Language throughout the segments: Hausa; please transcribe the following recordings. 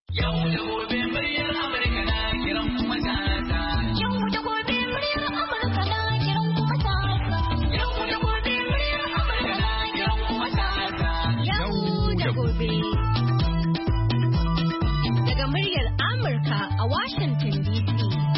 Yau da gobe muryar Amurka na kiran kuma tata. Yau da gobe muryar Amurka na kiran kuma tata. Yau da gobe muryar Amurka na kiran kuma tata. Yau da gobe. Daga muryar Amurka a Washington DC.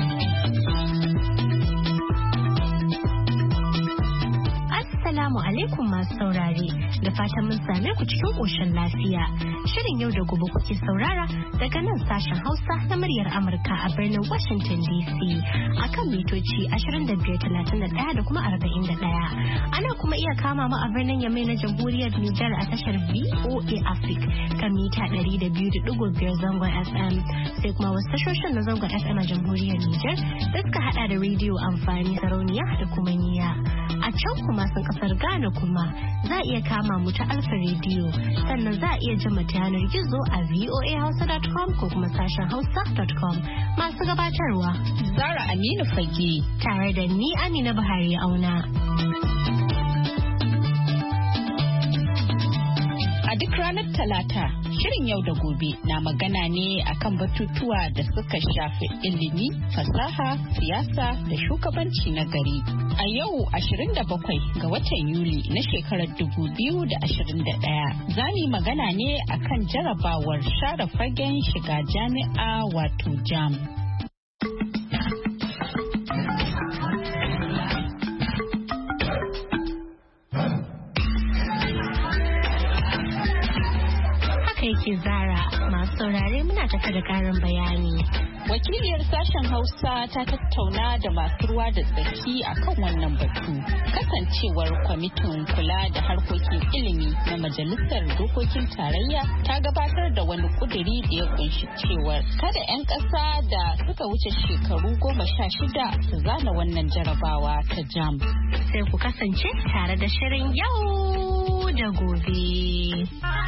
Assalamu alaikum masu saurare, da fatan mun same ku cikin ƙoshin lafiya. Shirin yau da gobe kuke saurara daga nan sashen Hausa na muryar Amurka a birnin Washington DC akan mitoci 2531 da kuma 41. Ana kuma iya kama mu a birnin Yamai na Jamhuriyar Nijar a tashar VOA Africa kan mita 200.5 zangon FM, sai kuma wasu tashoshin na zangon FM a Jamhuriyar Nijar da suka hada da rediyo amfani, sarauniya da kuma niya. A can kuma sun kasar Ghana kuma za a iya kama mu ta Alfa Radio, sannan za a iya jin mu ta yanar gizo a voahausa.com ko kuma sashen hausa.com. Masu gabatarwa Zara Aminu Fage tare da ni Amina Buhari Auna. A duk ranar Talata, shirin yau da gobe na magana ne akan batutuwa da suka shafi ilimi, fasaha, siyasa da shugabanci na gari. A yau 27 ga watan Yuli na shekarar 2021 za mu magana ne akan jarabawar share fagen shiga jami'a wato JAMB. Yake Zara, masu saurare muna tafi da karin bayani. Wakiliyar sashen Hausa ta tattauna da masu ruwa da tsaki akan wannan batu. Kasancewar kwamitin kula da harkokin ilimi na Majalisar Dokokin Tarayya ta gabatar da wani kuduri da ya kunshi cewar kada 'yan ƙasa da suka wuce shekaru 16 su zana wannan jarabawa ta JAMB. Sai ku kasance tare da shirin yau da gobe.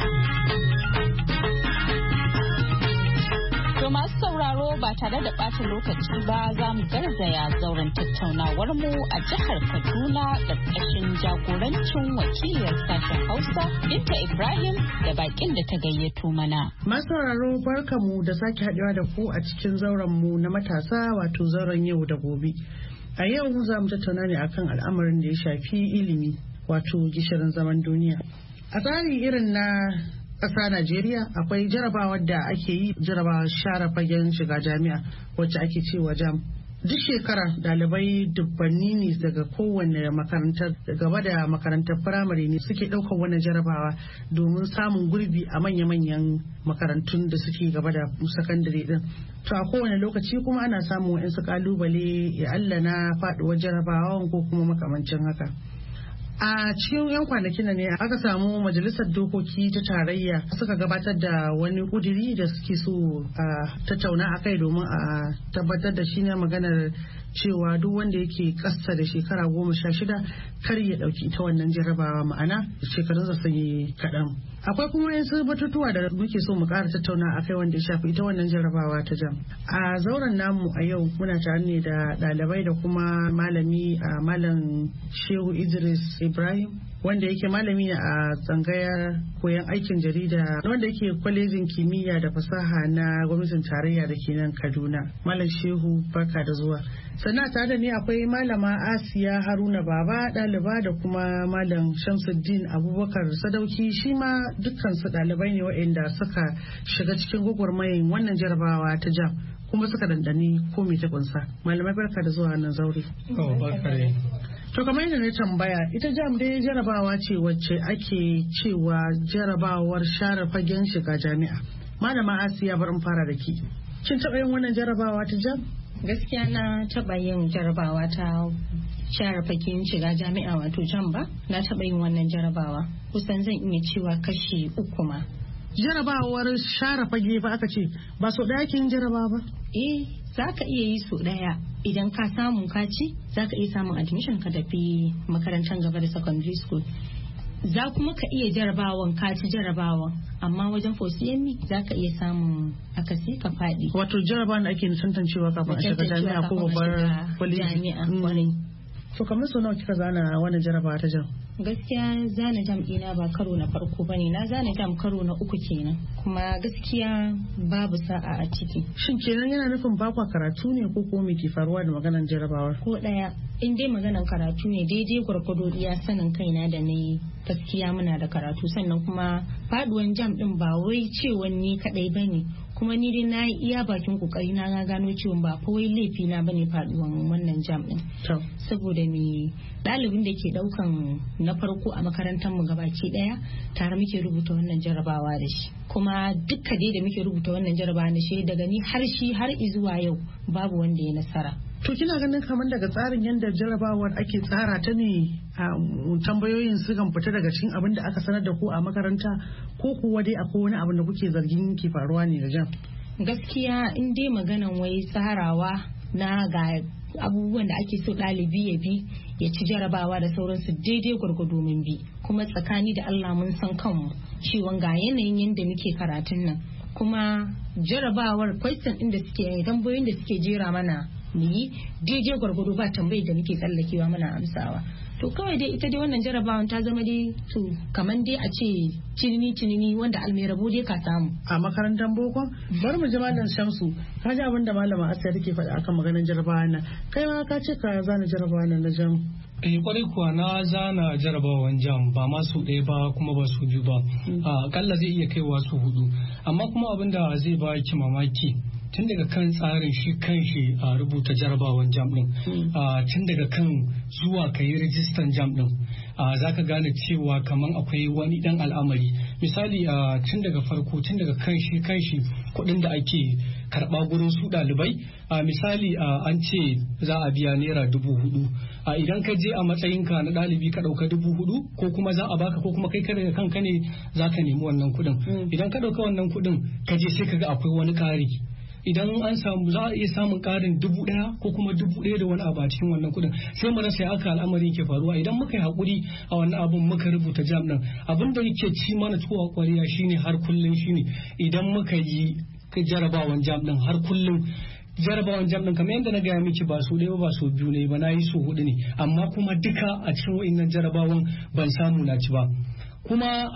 To masu sauraro ba tare da ɓata lokaci ba za mu garzaya zauren tattaunawar mu a jihar Kaduna ƙarƙashin jagorancin wakiliyar sashen Hausa Binta Ibrahim da bakin da ta gayyato mana. Masu sauraro barkamu da sake haɗewa da ku a cikin zauren mu na matasa wato zauren yau da gobe. A yau za mu tattauna ne akan al'amarin da ya shafi ilimi wato gishirin zaman duniya. A tsari irin na ƙasa Najeriya akwai jarabawar da ake yi, jarabawar share fagen shiga jami'a wacce ake cewa JAMB. Duk shekara ɗalibai dubbanni ne daga kowane makarantar gaba da makarantar firamare ne suke ɗaukar wannan jarabawa domin samun gurbi a manya-manyan makarantun da suke gaba da sakandare din. To a kowane lokaci kuma ana samun wa'insu ƙalubale ya Allah na faɗuwar jarabawan ko kuma makamancin haka. A cikin 'yan kwanakin ne aka samu majalisar dokoki ta tarayya suka gabatar da wani kuduri da suke so a tattauna a kai domin a tabbatar da shi ne maganar cewa duk wanda yake ƙasa da shekara 16 kar ya ɗauki ita wannan jarabawa, ma'ana shekarunsa sun yi kaɗan. Akwai kuma wasu batutuwa da muke so mu ƙara tattauna a kai wanda ya shafi ita wannan jarabawa ta JAMB. A zauren namu a yau muna tare ne da ɗalibai da kuma malami a Malam Shehu Idris Ibrahim wanda yake malami ne a tsangayar koyon aikin jarida wanda yake kwalejin kimiyya da fasaha na gwamnatin tarayya da ke nan Kaduna. Malam Shehu barka da zuwa. Sannan tare da ni akwai malama Asiya Haruna Baba ɗaliba da kuma Malam Shamsuddin Abubakar Sadauki, shi ma dukkan su ɗalibai ne waɗanda suka shiga cikin gwagwarmayin wannan jarabawa ta JAMB kuma suka dandani ko me ta kunsa. Malamai barka da zuwa nan zaure. To kamar yadda na tambaya, ita JAMB dai jarabawa ce wacce ake cewa jarabawar share fagen shiga jami'a. Malama Asiya bari in fara da ki. Kin taɓa yin wannan jarabawa ta JAMB? Gaskiya na taɓa yin jarabawa ta share fagen shiga jami'a wato JAMB ba. Na taɓa yin wannan jarabawa. Kusan zan iya cewa kashi 3 ma. Jarabawar share fage ba aka ce ba so ɗaya kin jarabawa ba? Za ka iya yi so ɗaya. Idan ka samu ka ci za ka iya samun admission ka tafi makarantar gaba da secondary school. Za kuma ka iya jarabawan ka ci jarabawan, amma wajen fosiyemi za ka iya samun akasi ka faɗi. Wato jarabawan da ake tantancewa kafin a shiga jami'a ko babbar kwaleji. Jami'a kwarai. To kamar sau nawa kika zana wannan jarabawa ta jam? Gaskiya zana jam ɗina ba karo na farko bane, na zana jam karo na 3 kenan, kuma gaskiya babu sa'a a ciki. Shin kenan yana nufin ba kwa karatu ne ko me ke faruwa da maganar jarabawar? Ko ɗaya, in dai maganar karatu ne daidai gwargwado iya sanin kaina da ni gaskiya muna da karatu, sannan kuma faduwan jam ɗin ba wai cewa ni kaɗai bane, kuma ni dai na yi iya bakin kokari na gano cewa ba kawai laifi na bane faduwan wannan jam ɗin. Saboda me ɗalibin da ke ɗaukan na farko a makarantar mu gabaki ɗaya tare muke rubuta wannan jarabawa da shi, kuma dukka dai da muke rubuta wannan jarabawa da shi daga ni har shi har izuwa yau babu wanda ya nasara. To kina ganin kamar daga tsarin yadda jarabawar ake tsara ta ne a tambayoyin sukan fita daga cikin abin da aka sanar da ku a makaranta, ko kuwa dai akwai wani abin da kuke zargin ke faruwa ne da jam? Gaskiya in dai maganan wai tsarawa na ga abubuwan da ake so ɗalibi ya bi ya ci jarabawa da sauransu daidai gwargwado mun bi, kuma tsakani da Allah mun san kanmu cewa ga yanayin yadda muke karatun nan, kuma jarabawar question ɗin da suke tambayoyin da suke jera mana mu yi daidai gwargwado ba tambayi da muke tsallakewa mana amsawa. To kawai dai ita dai wannan jarabawan ta zama dai to kaman dai a ce cinini wanda almerabo dai ka samu a makarantar boko. Bari mu ji Malam Shamsu, ka ji abin da Malama Asiya take faɗa akan maganar jarabawan nan, kai ma ka ce ka zana jarabawan nan na jam? Kwarai kuwa na zana jarabawan jam ba ma su ɗaya ba kuma ba su biyu ba, akalla zai iya kaiwa su 4, amma kuma abin da zai ba ki mamaki tun daga kan tsarin shi a rubuta jarabawan jam din, tun daga kan zuwa ka yi rijistan jam din, za ka gane cewa kamar akwai wani dan al'amari. Misali tun daga farko, tun daga kan shi kuɗin da ake karɓa gurin su ɗalibai, misali an ce za a biya naira 4,000, idan ka je a matsayinka na ɗalibi ka ɗauka 4,000 ko kuma za a baka ko kuma kai kada kanka ne za ka nemi wannan kuɗin. Idan ka ɗauka wannan kuɗin ka je sai ka ga akwai wani ƙari. Idan an samu za a iya samun ƙarin 1,000 ko kuma 1,000 da wani abu a cikin wannan kuɗin, sai mu rasa aka al'amarin ke faruwa. Idan muka yi haƙuri a wannan abun muka rubuta jam ɗin, abin da yake ci mana tuwa ƙwariya shine har kullum shine idan muka yi jarabawan jam ɗin har kullum jarabawan jam ɗin kamar yadda na gaya miki ba su ɗaya ba su biyu ne ba, na yi su 4 ne, amma kuma duka a cikin wa'innan jarabawan ban samu na ci ba. Kuma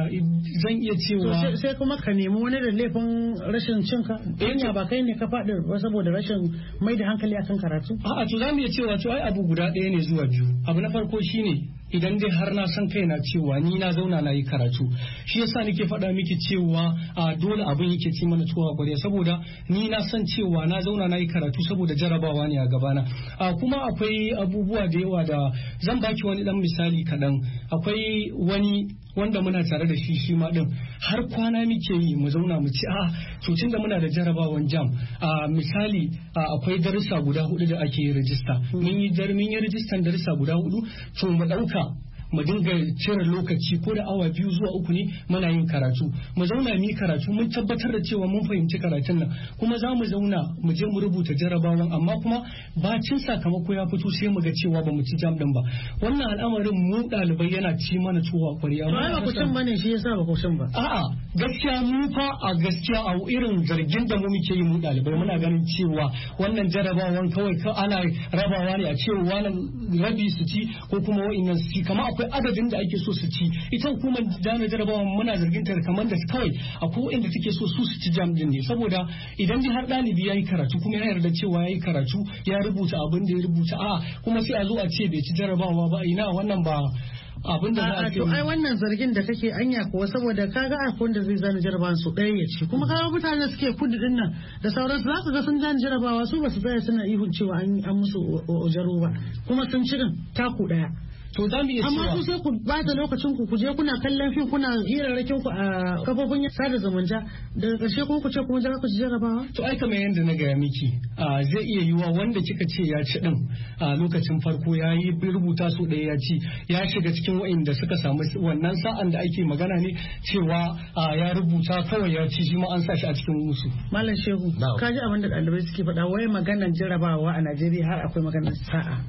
zan iya cewa sai kuma ka nemi wani da laifin rashin cinka hanya ba kai ne ka faɗi ba saboda rashin mai da hankali akan karatu. A'a to za mu iya cewa to ai abu guda ɗaya ne zuwa 2. Abu na farko shine idan dai har na san kaina cewa ni na zauna na yi karatu, shi yasa nake faɗa miki cewa dole abin yake ci mana tuwa ƙwarya, saboda ni na san cewa na zauna na yi karatu saboda jarabawa ne a gabana. Kuma akwai abubuwa da yawa da zan baki wani dan misali kaɗan. Akwai wani wanda muna tare da shi ma din har kwana muke yi mu zauna mu ci tun da muna da jarabawan jam misali akwai darussa guda 4 da ake yi rajista, mun yi rajistan darussa guda 4, to mu ɗauka mu dinga cire lokaci ko da awa 2 zuwa 3 ne muna yin karatu, mu zauna mu yi karatu mun tabbatar da cewa mun fahimci karatun nan, kuma za mu zauna mu je mu rubuta jarabawan, amma kuma bacin sakamako ya fito sai mu ga cewa ba mu ci jam din ba. Wannan al'amarin mu ɗalibai yana ci mana tuwa ƙwarya. To ba ku cin bane shi yasa ba ku cin ba. A'a gaskiya mu fa a irin zargin da mu muke yi mu ɗalibai muna ganin cewa wannan jarabawan kawai ana rabawa ne a cewa wannan rabi su ci ko kuma wa'innan su ci, kamar akwai adadin da ake so su ci. Ita hukumar jami'ar jarabawa muna zargin ta kamar da kawai akwai inda take so su ci jam din ne, saboda idan dai har ɗalibi ya yi karatu kuma ya yarda cewa ya yi karatu ya rubuta abin da ya rubuta kuma sai a zo a ce bai ci jarabawa ba, ina wannan ba abin da za a ce. To ai wannan zargin da kake anya kuwa saboda kaga akwai wanda zai zana jarabawan su ɗaya ya ci, kuma kaga mutane suke kudu din nan da sauransu za ka ga sun zana jarabawa su ba su tsaya suna ihun cewa an musu ojaro ba, kuma sun ci taku ɗaya. To za mu iya cewa amma ku sai ku bata lokacin ku je kuna kallon fim kuna hirarrakin ku a kafofin sada zumunta daga ƙarshe kuma ku ce kuma za ku ci jarabawa. To ai kamar yadda na gaya miki zai iya yiwuwa wanda kika ce ya ci din a lokacin farko ya yi rubuta su ɗaya ya ci, ya shiga cikin wa'inda suka samu wannan sa'an da ake magana ne cewa ya rubuta kawai ya ci, shi ma an sa shi a cikin musu. Malam Shehu ka ji abin da ɗalibai suke faɗa wai maganar jarabawa a Najeriya har akwai maganar sa'a.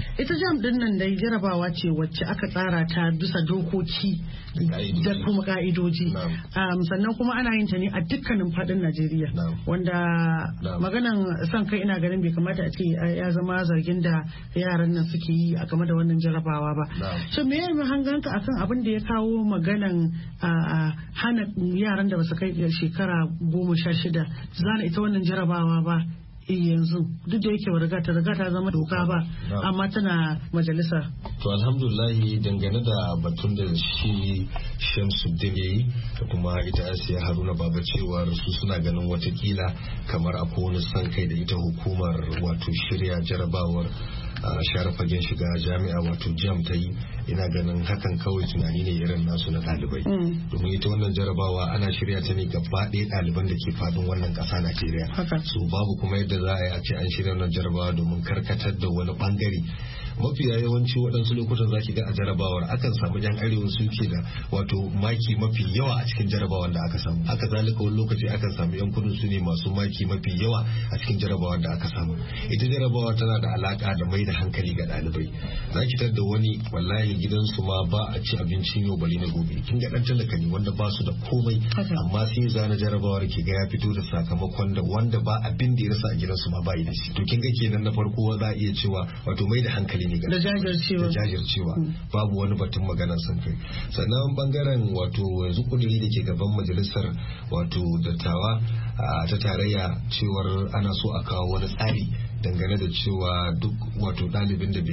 ita jam din nan dai jarabawa ce wacce aka tsara ta bisa dokoki da kuma ka'idoji. Sannan kuma ana yin ta ne a dukkanin fadin Najeriya. Wanda maganan son kai ina ganin bai kamata a ce ya zama zargin da yaran nan suke yi a game da wannan jarabawa ba. So me yayin hanganka akan abin da ya kawo maganan hana yaran da basu kai shekara 16 zana ita wannan jarabawa ba yanzu duk da yake riga ta zama doka ba amma tana majalisa. To alhamdulillahi dangane da batun da shi Shamsuddin yayi da kuma ita Asiya Haruna Baba cewar su suna ganin watakila kamar akwai wani san kai da ita hukumar wato shirya jarabawar share fagen shiga jami'a wato jam ta yi, ina ganin hakan kawai tunani ne irin nasu na ɗalibai. Domin ita wannan jarabawa ana shirya ta ne gaba ɗaya ɗaliban da ke faɗin wannan ƙasa Najeriya. So babu kuma yadda za a yi a ce an shirya wannan jarabawa domin karkatar da wani ɓangare. Mafiya yawanci waɗansu lokutan za ki ga a jarabawar akan samu yan arewa suke da wato maki mafi yawa a cikin jarabawar da aka samu. Haka zalika wani lokaci akan samu yan kudu su ne masu maki mafi yawa a cikin jarabawar da aka samu. Ita jarabawa tana da alaka da mai da hankali ga ɗalibai. Za ki tar da wani wallahi gidansu ma ba a ci abincin yau bari na gobe. Kin ga ɗan talaka ne wanda ba su da komai amma sai zana jarabawar ki ga ya fito da sakamakon da wanda ba abin da ya rasa a gidansu ma ba yi da shi. To kin ga kenan na farko za a iya cewa wato mai da hankali da jajircewa babu wani batun maganar sun kai. Sannan bangaren wato yanzu kudiri da ke gaban majalisar wato dattawa ta tarayya cewar ana so a kawo wani tsari dangane da cewa duk wato ɗalibin da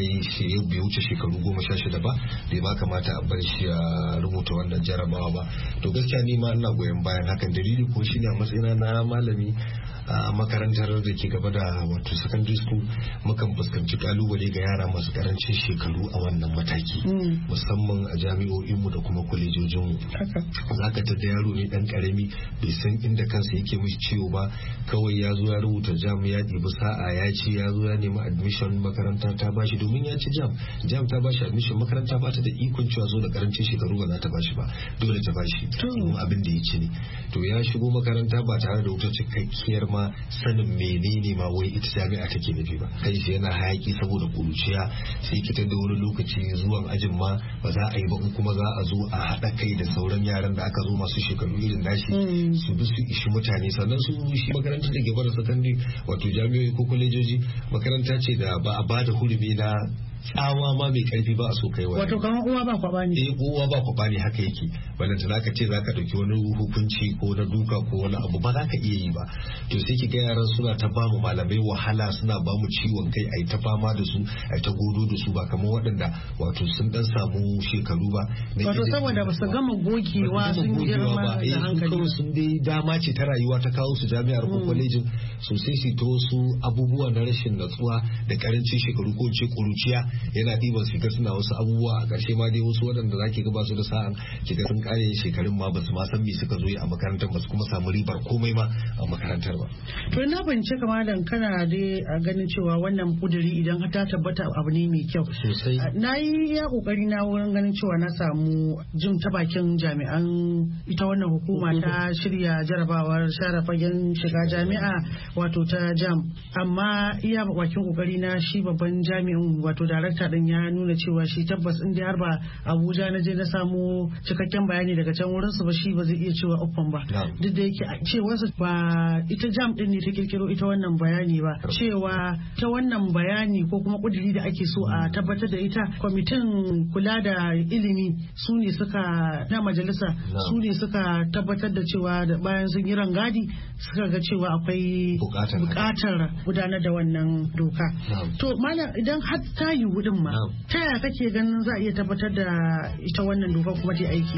bai wuce shekaru 16 ba bai ma kamata a bar shi a rubuta wannan jarabawa ba. To gaskiya ni ma ina goyon bayan hakan. Dalili ko shine a matsayina na malami a makarantar da ke gaba da wato secondary school mukan fuskanci kalubale ga yara masu karancin shekaru a wannan mataki musamman a jami'o'inmu da kuma kwalejojinmu. Za ka tada yaro ne dan karami bai san inda kansa yake mishi ciwo ba, kawai ya zo ya rubuta jam ya ɗibi sa'a ya ci ya zo ya nemi admission makaranta ta bashi domin ya ci jam ta bashi admission makaranta ba ta da ikon cewa zo da karancin shekaru ba za ta bashi ba, dole ta bashi abin da ya ci ne. To ya shigo makaranta ba tare da wata cikakkiyar ma sanin menene ma wai ita jami'a take nufi ba, kai shi yana hayaki saboda kuruciya sai kitar da wani lokaci zuwan ajin ma ba za a yi ba, kuma za a zo a haɗa kai da sauran yaran da aka zo masu shekaru irin nashi su bi su ishi mutane. Sannan su shi makarantar da gaba da sakandare wato jami'o'i ko kwalejoji makaranta ce da ba a ba da hurumi na tsawa ma mai karfi ba a so kai wani. Wato kamar uwa ba kwaba ne. Uwa ba kwaba ne haka yake. Wannan ta zaka ce zaka dauki wani hukunci ko na duka ko wani abu ba za ka iya yi ba. To sai ki ga yaran suna ta ba mu malamai wahala, suna ba mu ciwon kai, ai ta fama da su, ai ta godo da su ba kamar waɗanda wato sun dan samu shekaru ba. Wato saboda ba su gama gogewa sun girma da hankali. Kawai sun dai dama ce ta rayuwa ta kawo su jami'ar ko kwalejin sosai su to su abubuwa na rashin natsuwa da karancin shekaru ko ce kuruciya yana ɗiban su suna wasu abubuwa a ƙarshe ma dai wasu waɗanda zaki ga ba su da sa'an kiga sun kare shekarun ma basu ma san me suka zo yi a makarantar ba su kuma samu ribar komai ma a makarantar ba. To na bincike kamar dan kana dai a ganin cewa wannan kuduri idan ta tabbata abu ne mai kyau sosai. Na yi ya kokari na wurin ganin cewa na samu jin ta bakin jami'an ita wannan hukuma ta shirya jarabawar share fagen shiga jami'a wato ta jam, amma iya bakin kokari na shi babban jami'in wato darakta din ya nuna cewa shi tabbas in dai har ba Abuja na je na samu cikakken bayani daga can wurin su ba shi ba zai iya cewa uffan ba. Duk da yake a cewar su ba ita jam din ne ta kirkiro ita wannan bayani ba, cewa ta wannan bayani ko kuma kudiri da ake so a tabbatar da ita kwamitin kula da ilimi su ne suka na majalisa su ne suka tabbatar da cewa da bayan sun yi rangadi suka ga cewa akwai bukatar gudanar da wannan doka. To malam idan har ta yi wudin ma ta yaya kake ganin za a iya tabbatar da ita wannan doka kuma ta aiki?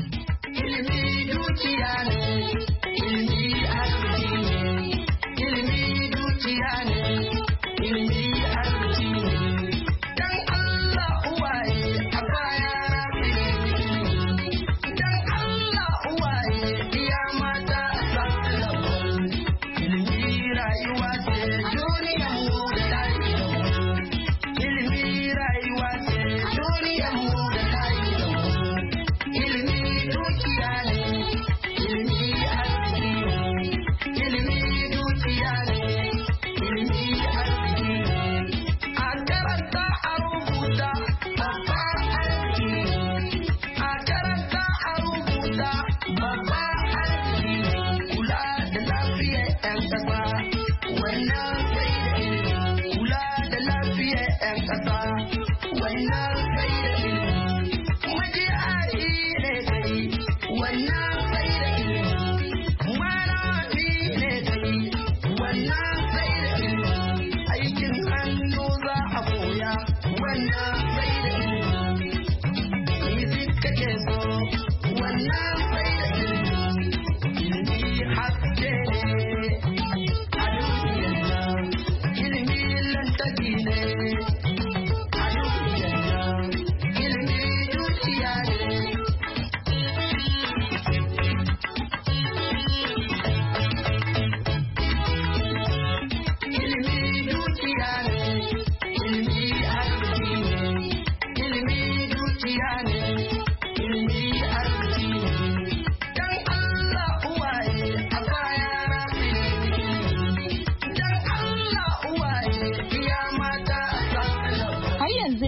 Ilimi dukiya ne, ilimi arziki ne, ilimi dukiya ne, ilimi arziki ne. Dan Allah uwaye a baya ilimi, dan Allah uwaye iya mata a ilimi rayuwa ce duniya mu da lafiya. Ilimi rayuwa ce duniya mu da lafiya. Ilimi dukiya ne, ilimi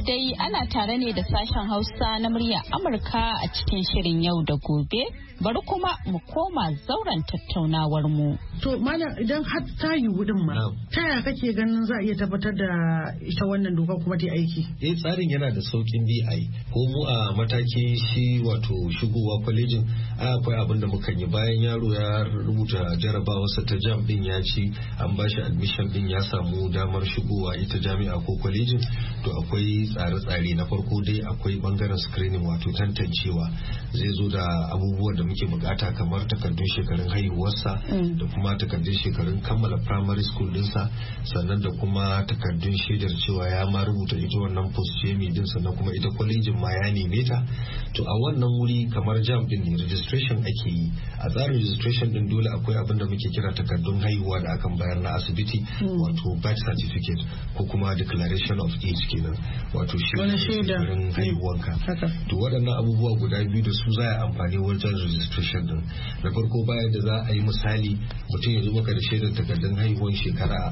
dai ana tare ne da sashen Hausa na muryar Amurka a cikin shirin yau da gobe. Bari kuma mu koma zauren tattaunawar mu. To malam idan har ta yi wudin ma, ta yaya kake ganin za a iya tabbatar da ita wannan doka kuma ta aiki? Tsarin yana da saukin bi ko mu a mataki shi wato shigowa kwalejin akwai abin da muka yi bayan yaro ya rubuta jarabawarsa ta jam din ya ci an ba shi admission din ya samu damar shigowa ita jami'a ko kwalejin, to akwai tsare-tsare. Na farko dai akwai bangaren screening wato tantancewa, zai zo da abubuwan da muke bukata kamar takardun shekarun haihuwarsa da kuma takardun shekarun kammala primary school dinsa, sannan da kuma takardun shaidar cewa ya ma rubuta ita wannan post-jami din, sannan kuma ita kwalejin ma ya neme ta. To a wannan wuri kamar jam din ne registration ake yi. A tsarin registration din dole akwai abin da muke kira takardun haihuwa da akan bayar na asibiti wato birth certificate ko kuma declaration of age kenan, wato shekarun haihuwanka. To waɗannan abubuwa guda biyu da su za a amfani wajen registration din. Na farko bayan da za a yi misali mutum ya zo maka da shaidar takardun haihuwan shekara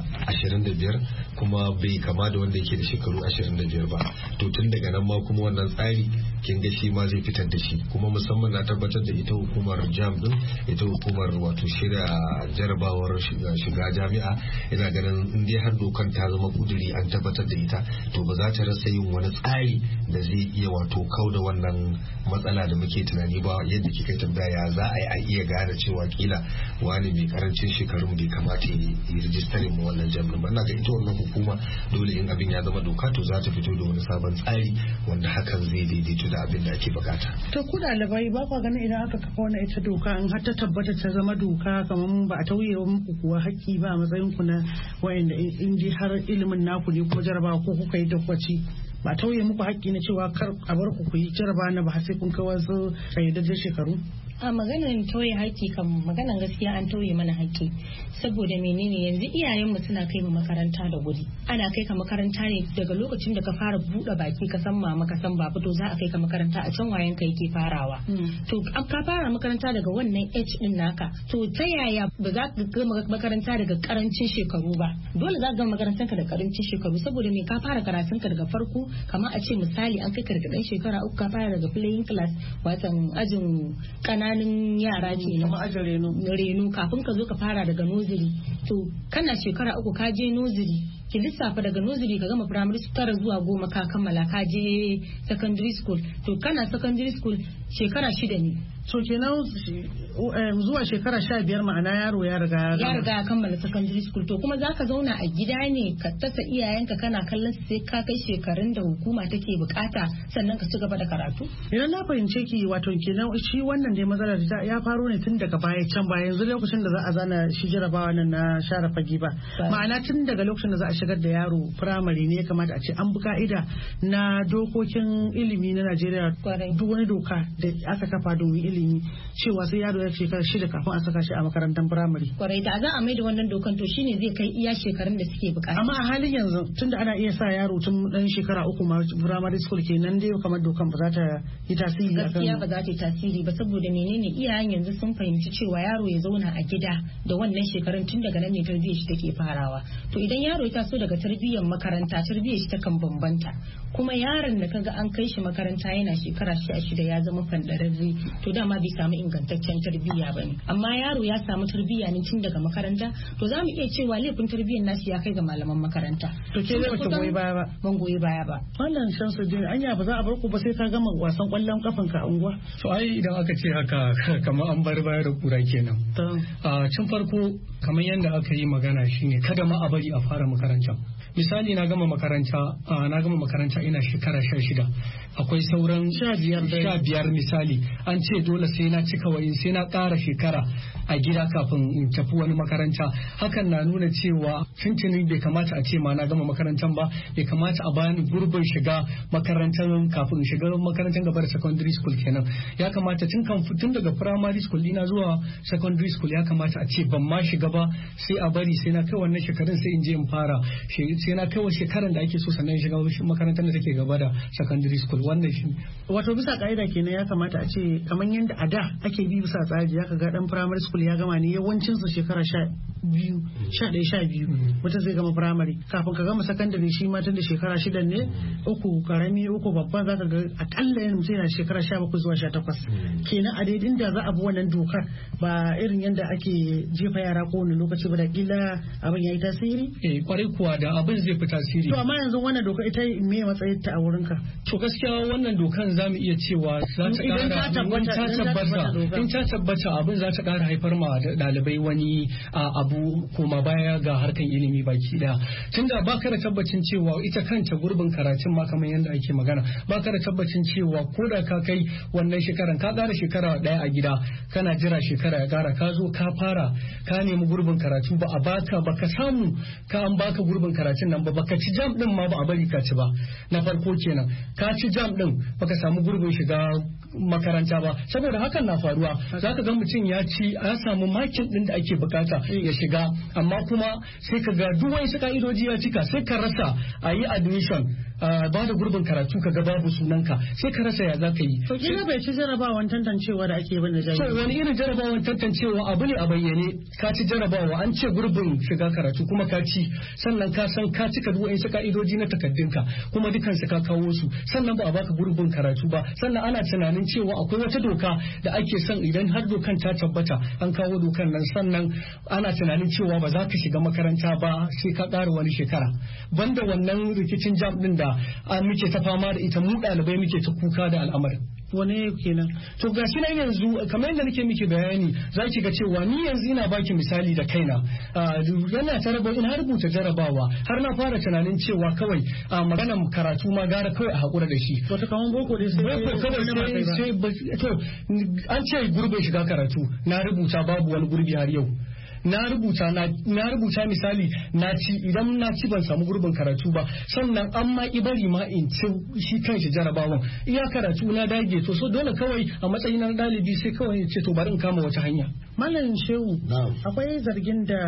25 kuma bai kama da wanda yake da shekaru 25 ba, to tun daga nan ma kuma wannan tsari kin ga shi ma zai fitar da shi. Kuma musamman na tabbatar da ita hukumar jam din, ita hukumar wato shirya jarabawar shiga jami'a, ina ganin in dai har dokan ta zama kuduri an tabbatar da ita, to ba za ta rasa yin wani tsari da zai iya wato kauda wannan matsala da muke tunani ba. Yadda kika tambaya za a iya gane cewa kila wani mai karancin shekarun bai kamata ya yi rijistarin mu wannan jami'in ba. Ina ga ita wannan hukuma dole in abin ya zama doka to za ta fito da wani sabon tsari wanda hakan zai daidaito da abin da ake bukata. To ku ɗalibai ba kwa ganin idan aka kafa wannan ita doka in har ta tabbata ta zama doka kamar ba a tauye muku kuwa haƙƙi ba a matsayin ku na wayanda in dai har ilimin naku ne kuma jarabawa ko kuka yi da kwaci, ba tauye muku haƙƙi na cewa kar a bar ku yi jarabawa na ba sai kun kai wasu ƙayyadajjen shekaru? A maganar tauye haƙƙi kan maganar gaskiya an tauye mana haƙƙi, saboda menene yanzu iyayenmu suna kai mu makaranta da wuri. Ana kai ka makaranta ne daga lokacin da ka fara buɗe baki ka san mama ka san baba, to za a kai ka makaranta a can wayan ka yake farawa. To ka fara makaranta daga wannan age din naka, to ta yaya ba za ka gama makaranta daga karancin shekaru ba? Dole za ka gama makarantanka da karancin shekaru, saboda me ka fara karatunka daga farko, kamar a ce misali an kai ka daga ɗan shekara 3 ka fara daga playing class watan ajin ƙananan yara ke na reno kafin ka zo ka fara daga nursery. To kana shekara 3 ka je nursery, ki lissafa daga nursery ka gama primary school 9 zuwa 10 ka kammala ka je secondary school, to kana secondary school shekara 6 ne. So kenan zuwa shekara 15 ma'ana yaro ya riga ya kammala secondary school. To kuma zaka zauna a gida ne ka tasa iyayenka kana kallon su sai ka kai shekarun da hukuma take bukata sannan ka ci gaba da karatu? Idan na fahimce ki wato kenan shi wannan dai matsalar ya faro ne tun daga baya can ba yanzu lokacin da za a zana shi jarabawa nan na share fage ba. Ma'ana tun daga lokacin da za a shigar da yaro firamare ne ya kamata a ce an bi ka'ida na dokokin ilimi na Najeriya, duk wani doka da aka kafa domin ilimi cewa sai yaro ya shekara 6 kafin a saka shi a makarantar firamare. Kwarai da za a maida wannan dokan to shine zai kai iya shekarun da suke bukata. Amma a halin yanzu tunda ana iya sa yaro tun dan shekara 3 ma firamare school kenan dai kamar dokan ba za ta yi tasiri akan. Gaskiya ba za ta yi tasiri ba, saboda menene iyayen yanzu sun fahimci cewa yaro ya zauna a gida da wannan shekarun tun daga nan ne tarbiyyar shi take farawa. To idan yaro ya taso daga tarbiyyar makaranta, tarbiyyar shi takan bambanta. Kuma yaron da kaga an kai shi makaranta yana shekara 16 ya zama fandararre, to dama bai samu ingantaccen tarbiyya bane. Amma yaro ya samu tarbiyya ne tun daga makaranta, to za mu iya cewa laifin tarbiyyar nasu ya kai ga malaman makaranta. To ke zai baki goyi baya ba? Ban goyi baya ba. Wannan Shamsuddin anya ba za a bar ku ba sai ka gama wasan kwallon kafan ka a unguwa. To ai idan aka ce haka kamar an bar baya da kura kenan. Cin farko kamar yadda aka yi magana shine kada ma a bari a fara makaranta. Misali na gama makaranta ina shekara 16, akwai sauran 15 misali an ce dole sai na cika wa'in sai na ƙara shekara a gida kafin in tafi wani makaranta. Hakan na nuna cewa tuntunin bai kamata a ce ma na gama makarantar ba, bai kamata a bani gurbin shiga makarantar kafin shiga makarantar gaba da secondary school kenan. Ya kamata tun daga primary school ina zuwa secondary school ya kamata a ce ban ma shiga ba, sai a bari sai na kai wannan shekarun sai in je in fara, sai na kai wa shekaran da ake so sannan in shiga makarantar da take gaba da secondary school. Wannan shi wato bisa ka'ida kenan ya kamata a ce kamar yadda a da ake bi bisa tsari zaka ga dan primary school ya gama ne yawancin su shekara 12 mutum zai gama primary kafin ka gama secondary shi ma tun da shekara 6 ne uku karami uku babba zaka ga akalla yana mutum yana shekara 17 zuwa 18 kenan a daidai da za a bi wannan dokar ba irin yadda ake jefa yara ko wani lokaci ba da kila abin yayi tasiri kwarai kuwa da abin zai fi tasiri. To amma yanzu wannan doka ita me matsayin ta a wurinka? To gaskiya wannan dokan za mu iya cewa za ta ƙara in ta tabbata abin za ta ƙara haifar ma ɗalibai wani abu koma baya ga harkan ilimi baki daya. Tunda ba ka da tabbacin cewa ita kanta gurbin karatun ma kamar yadda ake magana ba ka da tabbacin cewa ko da ka kai wannan shekaran ka ƙara shekara ɗaya a gida kana jira shekara ya ƙara ka zo ka fara ka nemi gurbin karatu ba a baka ba ka samu ka an baka gurbin karatun nan ba baka ci jam din ma ba a bari ka ci ba na farko kenan ka ci jam din baka samu gurbin shiga makaranta ba saboda hakan na faruwa zaka ga mutum ya samu makin din da ake bukata ya shiga amma kuma sai ka ga duk wani ka'idoji ya cika sai ka rasa a yi admission ba da gurbin karatu ka ga babu sunanka sai ka rasa ya za ka yi. To kila bai ci jarabawan tantancewa da ake bane jami'a. Wani irin jarabawan tantancewa abu ne a bayyane ka ci jarabawa an ce gurbin shiga karatu kuma ka ci sannan ka san ka cika duk wani ka'idoji na takaddunka kuma dukansu ka kawo su sannan ba a baka gurbin karatu ba sannan ana tunanin cewa akwai wata doka da ake son idan har dokan ta tabbata an kawo dokan nan sannan ana tunanin cewa ba za ka shiga makaranta ba sai ka ƙara wani shekara banda wannan rikicin jam din da muke ta fama da ita mu ɗalibai muke ta kuka da al'amarin. Wane kenan? To ga shi nan yanzu kamar yadda nake miki bayani za ki ga cewa ni yanzu ina baki misali da kaina yana ta ina rubuta jarabawa har na fara tunanin cewa kawai maganar karatu ma gara kawai a haƙura da shi. Wata kaman boko dai sai to an ce gurbin shiga karatu na rubuta babu wani gurbi har yau. Na rubuta misali na ci idan na ci ban samu gurbin karatu ba sannan an ma bari ma in ci shi kanshi jarabawan iya karatu na dage to so dole kawai a matsayin na dalibi sai kawai ce to bari in kama wata hanya. Malam Shehu akwai zargin da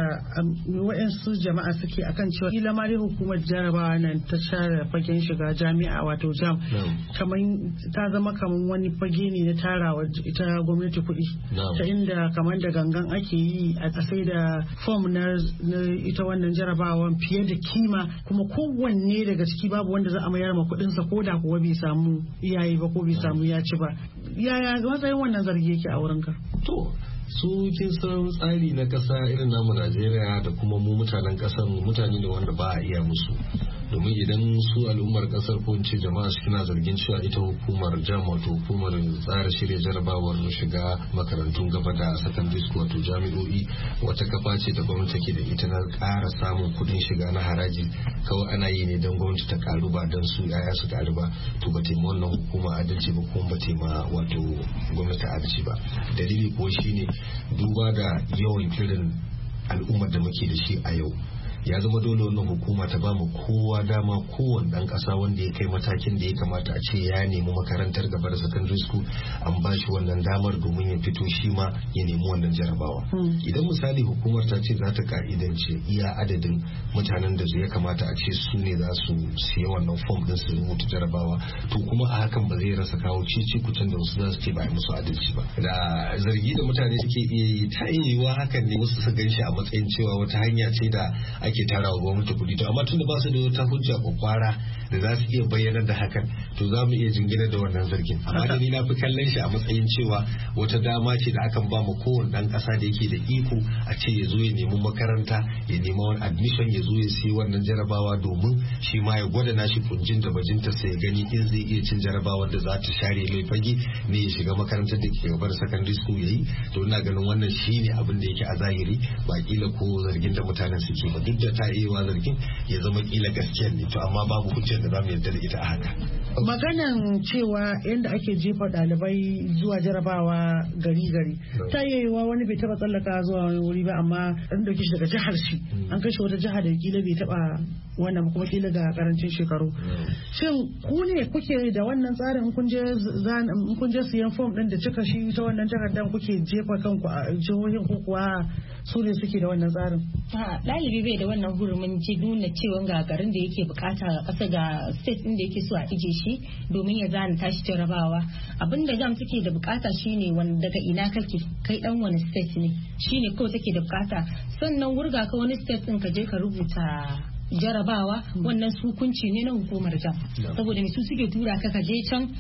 wayansu jama'a suke akan cewa kila ma dai hukumar jarabawa nan ta share fagen shiga jami'a wato jam kamar ta zama kamar wani fage ne na tarawa ita gwamnati kuɗi ta inda kamar da gangan ake yi a kasai da form na ita wannan jarabawan fiye da kima kuma kowanne daga ciki babu wanda za a mayar ma kuɗinsa ko da kuwa bai samu iyaye ba ko bai samu ya ci ba. Yaya matsayin wannan zargi yake a wurinka? To su kin san tsari na kasa irin namu Najeriya da kuma mu mutanen kasar mu mutane ne wanda ba a iya musu domin idan su al'ummar kasar ko in ce jama'a suna zargin cewa ita hukumar jam wato hukumar tsara shirya jarabawar shiga makarantun gaba da secondary school wato jami'o'i wata kafa ce da gwamnati take da ita na ƙara samun kuɗin shiga na haraji kawai ana yi ne don gwamnati ta karu ba don su yaya su karu ba to ba taimaka wannan hukuma adalci ba kuma ba taimaka wato gwamnati adalci ba dalili ko shine duba da yawan kirin al'ummar da muke da shi a yau ya zama dole wannan hukuma ta ba mu kowa dama kowane dan kasa wanda ya kai matakin da ya kamata a ce ya nemi makarantar gaba da secondary school an ba shi wannan damar domin ya fito shi ma ya nemi wannan jarabawa idan misali hukumar ta ce za ta ka'idance iya adadin mutanen da ya kamata a ce su ne za su siya wannan form din su rubuta jarabawa to kuma a hakan ba zai rasa kawo cici kucin da wasu za su ce ba a musu adalci ba da zargi da mutane suke iya yi ta yiwuwa hakan ne wasu su gan shi a matsayin cewa wata hanya ce da ake tara wa gwamnati kuɗi to amma tunda ba su da wata hujja kwakwara da za su iya bayyanar da hakan to za mu iya jingina da wannan zargin amma da ni na fi kallon shi a matsayin cewa wata dama ce da akan ba mu kowane ɗan ƙasa da yake da iko a ce ya zo ya nemi makaranta ya nemi wani admission ya zo ya siya wannan jarabawa domin shi ma ya gwada nashi kunjin da bajinta sai ya gani in zai iya cin jarabawar da za ta share mai fage ne ya shiga makarantar da ke gabar secondary school yayi to ina ganin wannan shine abin da yake a zahiri ba kila ko zargin da mutanen suke ba duk da ta iya wa zargin ya zama kila gaskiya ne to amma babu hujjar da za mu yarda da ita a haka. Maganan cewa yadda ake jefa ɗalibai zuwa jarabawa gari ta yi wa wani bai taba tsallaka zuwa wani wuri ba amma an dauke shi daga jihar shi an kai shi wata jiha da kila bai taba wannan kuma kila ga karancin shekaru. Shin ku ne kuke da wannan tsarin in kun je siyan fom din da cika shi ta wannan takardar kuke jefa kanku a jihohin ko kuwa su ne suke da wannan tsarin? Ɗalibi bai da wannan hurumin ji nuna cewa ga garin da yake bukata a ƙasa ga state din da yake so a ije shi domin ya zana tashi jarabawa. Abin da jam take da bukata shine wanda daga ina kake kai dan wani state ne shine kawai take da bukata, sannan wurga ka wani state din ka je ka rubuta jarabawa wannan hukunci ne na hukumar jam, saboda su suke tura ka je can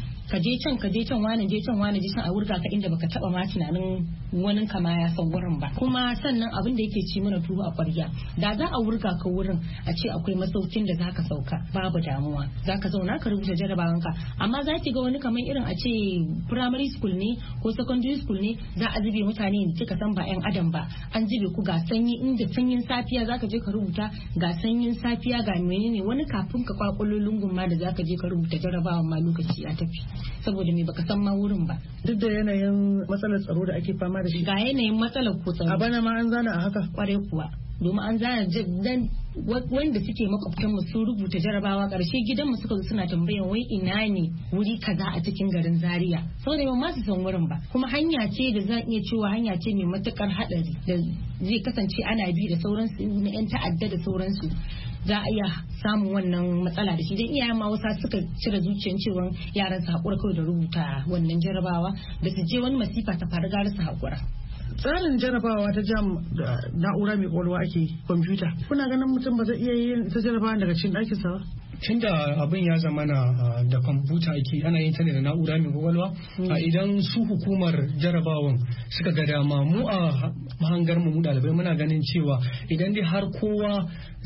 wani je can a wurga ka inda baka taba ma tunanin wani kama ya san wurin ba. Kuma sannan abin da yake ci mana tuwo a kwarya, da za a wurga ka wurin a ce akwai masaukin da zaka sauka babu damuwa, zaka zauna ka rubuta jarabawanka. Amma za ki ga wani kamar irin a ce primary school ne ko secondary school ne, za a zube mutane da kika san ba yan adam ba, an zube ku ga sanyi, inda sanyin safiya zaka je ka rubuta, ga sanyin safiya ga menene, wani kafin ka kwakwalo lungun ma da zaka je ka rubuta jarabawan ma lokaci a tafi, saboda me baka san ma wurin ba. Duk da yanayin matsalar tsaro da ake fama da shi, ga yanayin matsalar ko tsaro, a bana ma an zana a haka kware kuwa, domin an zana dan wanda suke makwabtan mu sun rubuta jarabawa, karshe gidan mu suka zo suna tambayan wai ina ne wuri kaza a cikin garin Zaria, saboda ba ma su san wurin ba. Kuma hanya ce da zan iya cewa hanya ce mai matukar hadari da zai kasance ana bi da sauransu na yan ta'adda da sauransu, za a iya samun wannan matsala da shi. Dan iyayen ma wasa suka cire zuciyar cewa yaran su haƙura kawai da rubuta wannan jarabawa, da su je wani masifa ta faru gara su haƙura. Tsarin jarabawa ta jam da na'ura mai kwalwa ake kwamfuta, kuna ganin mutum ba zai iya yin ita jarabawa daga cikin ɗakinsa ba? Tunda abin ya zama da kwamfuta ake ana yin ta ne da na'ura mai kwakwalwa, idan su hukumar jarabawan suka ga dama, mu a mahangar mu ɗalibai muna ganin cewa idan dai har kowa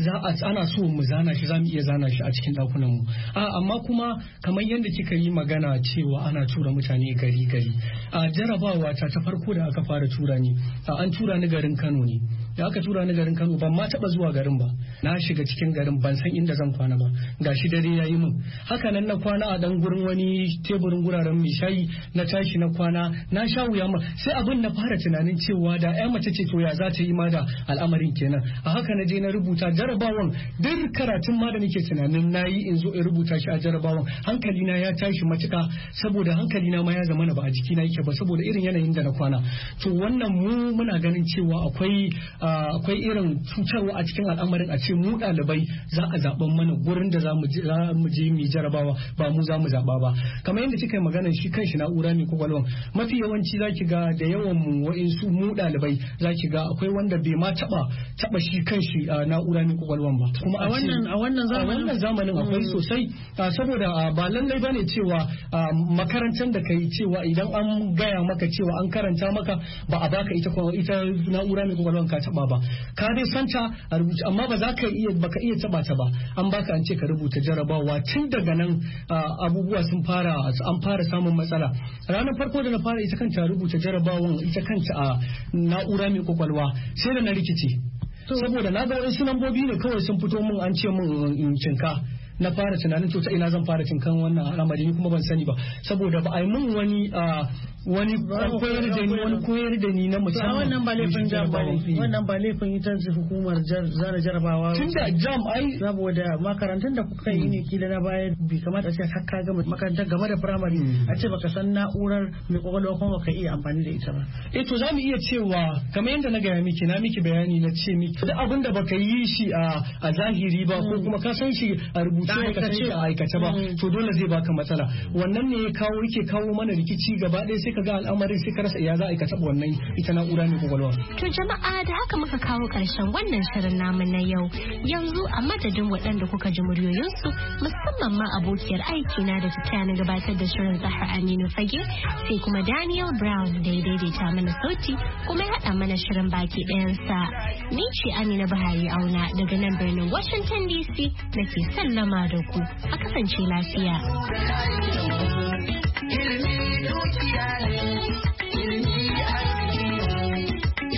ana so mu zana shi, za mu iya zana shi a cikin ɗakunan mu. Amma kuma kamar yadda kika yi magana cewa ana tura mutane gari a jarabawa ta farko da aka fara tura ni, an tura ni garin Kano ne. Da aka tura ni garin Kano ban ma taba zuwa garin ba, na shiga cikin garin ban san inda zan kwana ba, gashi dare yayi min. Haka nan na kwana a dan gurin wani teburin guraren mai shayi, na tashi na kwana, na sha wuya ma, sai abin na fara tunanin cewa da ƴa mace ce to ya za ta yi ma da al'amarin kenan. A haka na je na rubuta jarabawan, duk karatun ma da nake tunanin nayi in zo in rubuta shi a jarabawan, hankalina ya tashi matuka, saboda hankalina ma ya zama na ba a jikina yake ba saboda irin yanayin da na kwana. To wannan mu muna ganin cewa akwai irin cutarwa a cikin al'amarin, a ce mu ɗalibai za a zaɓen mana gurin da za mu je mu jarabawa, ba mu za mu zaɓa ba. Kamar yadda kika yi magana shi kanshi na'ura mai kwakwalwan, mafi yawanci za ki ga da yawan mu wa'insu mu ɗalibai za ki ga akwai wanda bai ma taɓa shi kanshi na'ura mai kwakwalwan ba. Kuma a wannan zamanin akwai sosai, saboda ba lallai bane cewa makarantar da kai cewa idan an gaya maka cewa an karanta maka ba a baka ita na'ura mai kwakwalwan ka taba ba, ka dai santa a rubuce, amma baka iya taba ta ba, an baka an ce ka rubuta jarabawa. Tun daga nan abubuwa an fara samun matsala. Ranar farko da na fara ita kanta rubuta jarabawan ita kanta a na'ura mai kwakwalwa sai da na rikice, saboda na ga wasu lambobi ne kawai sun fito mun an ce mun in cinka. Na fara tunanin to ta ina zan fara cinkan wannan al'amari, ni kuma ban sani ba, saboda ba a yi mun wani koyar da ni na musamman. Wannan ba laifin jam ba ne, wannan ba laifin ita hukumar zana jarabawa. Tun da jam ai saboda makarantun da kuka yi ne kila na baya bai kamata a ce ka gama makarantar game da firamare a ce baka san na'urar mai kwakwalwa kuma baka iya amfani da ita ba. To za mu iya cewa kamar yadda na gaya miki, na miki bayani na ce miki duk abin da baka yi shi a zahiri ba ko kuma ka san shi a rubuce baka san shi a aikace ba, to dole zai baka matsala. Wannan ne yake kawo mana rikici gaba ɗaya, sai ka ga al'amarin sai ka rasa iya za a taɓa wannan ita na'ura mai kwakwalwa. To jama'a, da haka muka kawo ƙarshen wannan shirin namu na yau. Yanzu a madadin waɗanda kuka ji muryoyinsu, musamman ma abokiyar aiki na da ta na gabatar da shirin Zahra Aminu Fage, sai kuma Daniel Brown da ya daidaita mana sauti kuma ya haɗa mana shirin baki ɗayansa. Ni ce Amina Buhari Auna daga nan birnin Washington DC nake sallama da ku. A kasance lafiya. Ilimi dukiya ne.